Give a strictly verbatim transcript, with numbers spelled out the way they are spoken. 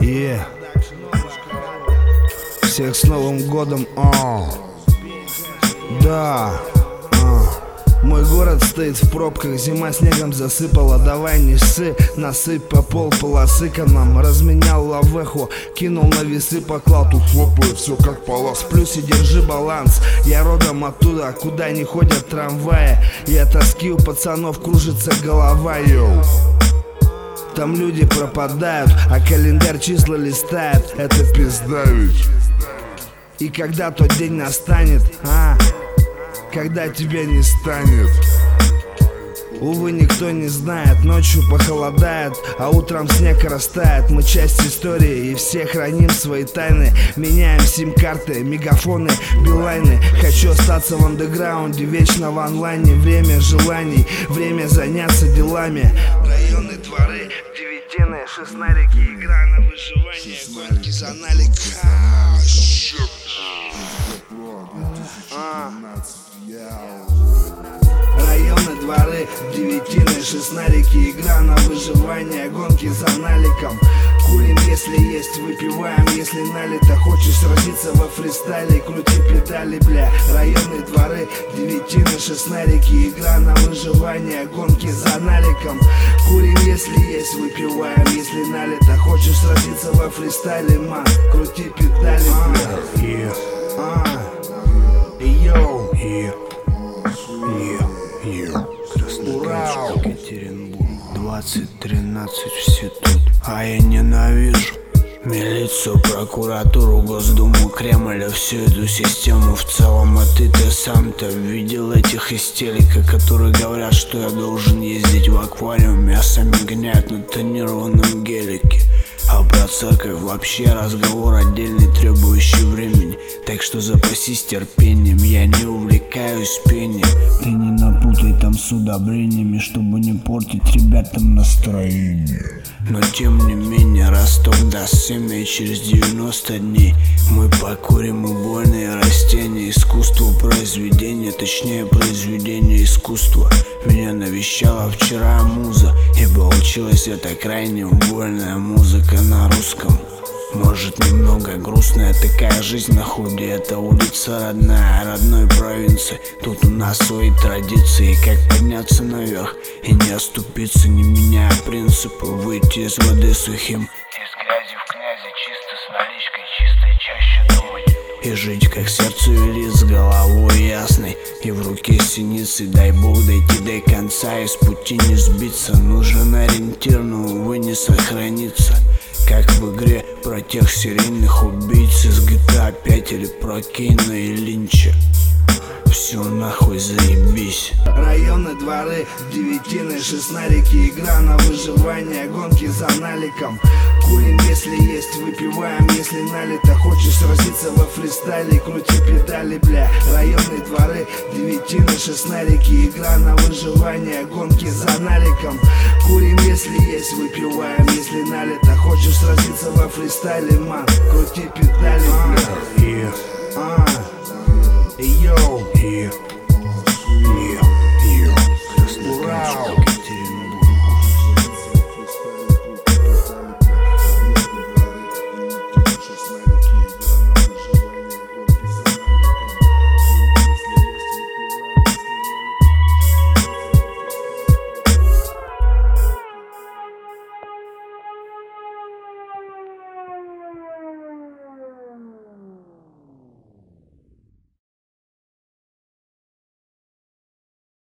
Yeah. Всех с Новым годом, о. Да, а. Мой город стоит в пробках, зима снегом засыпала. Давай не ссы, насыпь по пол полосы канам. Разменял лавеху, кинул на весы, поклал. Тут хлопает все как палас. В плюсе держи баланс. Я родом оттуда, куда не ходят трамваи. И от тоски у пацанов кружится голова, йоу. Там люди пропадают, а календарь числа листает. Это пизда ведь. И когда тот день настанет, а, когда тебя не станет, увы, никто не знает. Ночью похолодает, а утром снег растает. Мы часть истории и все храним свои тайны. Меняем сим-карты, мегафоны, билайны. Хочу остаться в андеграунде, вечно в онлайне. Время желаний, время заняться делами. Районы, дворы, девятины, шестнарики. Игра на выживание, гонки за налик. Районы, дворы, девятины, шестнарики. Игра на выживание, гонки за наликом. Курим, если есть, выпиваем, если налито. Хочешь сразиться во фристайле, крути педали, бля. Районы, дворы, девятины, шестнарики. Игра на выживание, гонки за наликом. Курим, если есть, выпиваем, если налито. Хочешь сразиться во фристайле, ма, крути педали, бля. Йоу, Краснодарский Екатеринбург, двадцать тринадцать, все тут. А я ненавижу милицию, прокуратуру, Госдуму, Кремль, всю эту систему в целом. А ты-то сам-то видел этих истериков, которые говорят, что я должен ездить в аквариуме, а сами гоняют на тонированном гелике. А про церковь вообще разговор отдельный, требующий времени. Так что запасись терпением, я не увлекаюсь пением. Ты не напутай там с удобрениями, чтобы не портить ребятам настроение. Но тем не менее росток даст семя, и через девяносто дней мы покурим убойные растения. Искусство произведения, точнее произведение искусства. Меня навещала вчера муза, и получилась это крайне убойная музыка на русском. Может, немного грустная такая жизнь на худе. Это улица родная, родной провинции. Тут у нас свои традиции, как подняться наверх и не оступиться, не меняя принципы. Выйти из воды сухим, из грязи в князи, чисто с наличкой, чистой чаще думать. И жить как сердцу вели, с головой ясной и в руке синицы. Дай бог дойти до конца, из пути не сбиться. Нужен ориентир, но увы не сохранится. Как в игре про тех серийных убийц из джи ти эй пять или про Кейна и Линча. Все нахуй заебись. Районы, дворы, девятины, шестнарики. Игра на выживание, гонки за наликом. Курим, если есть, выпиваем, если налито. Хочешь сразиться во фристайле, крути педали, бля. Районы, дворы, девятины, шестнарики. Игра на выживание, гонки за наликом. Курим, если есть, выпиваем, если налито. Хочешь сразиться во фристайле, ман, крути педали, бля. Йоу, Краснодарский